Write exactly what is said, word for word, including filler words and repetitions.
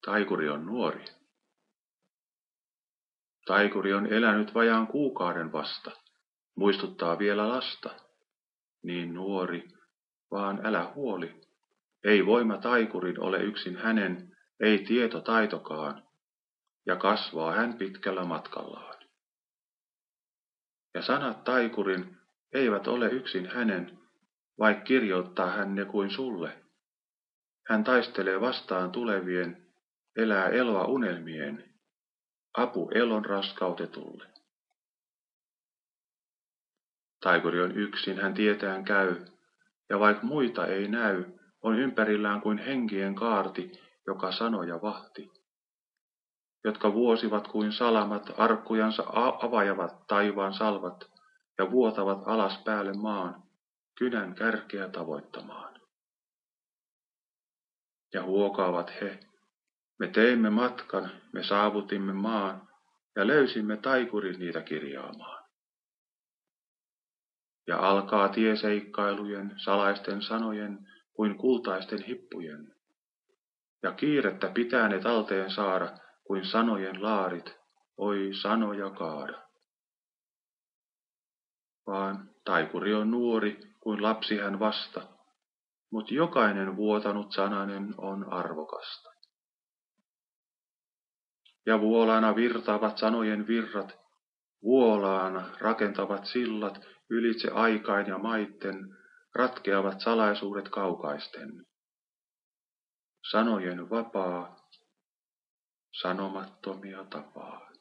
Taikuri on nuori. Taikuri on elänyt vajaan kuukauden vasta, muistuttaa vielä lasta. Niin nuori, vaan älä huoli, ei voima taikurin ole yksin hänen, ei tietotaitokaan, ja kasvaa hän pitkällä matkallaan. Ja sanat taikurin eivät ole yksin hänen, vaik kirjoittaa hän ne kuin sulle. Hän taistelee vastaan tulevien, elää eloa unelmien, apu elon raskautetulle. Taikuri on yksin, hän tietään käy, ja vaik muita ei näy, on ympärillään kuin henkien kaarti, joka sanoja vahti. Jotka vuosivat kuin salamat, arkkujansa avajavat taivaan salvat, ja vuotavat alas päälle maan, kynän kärkeä tavoittamaan. Ja huokaavat he, me teimme matkan, me saavutimme maan, ja löysimme taikurin niitä kirjaamaan. Ja alkaa tieseikkailujen, salaisten sanojen, kuin kultaisten hippujen. Ja kiirettä pitää ne talteen saada, kuin sanojen laarit, oi sanoja kaada. Vaan taikuri on nuori, kuin lapsi hän vasta, mut jokainen vuotanut sananen on arvokasta. Ja vuolaana virtaavat sanojen virrat, vuolaana rakentavat sillat ylitse aikain ja maitten, ratkeavat salaisuudet kaukaisten. Sanojen vapaa, sanomattomia tapaa.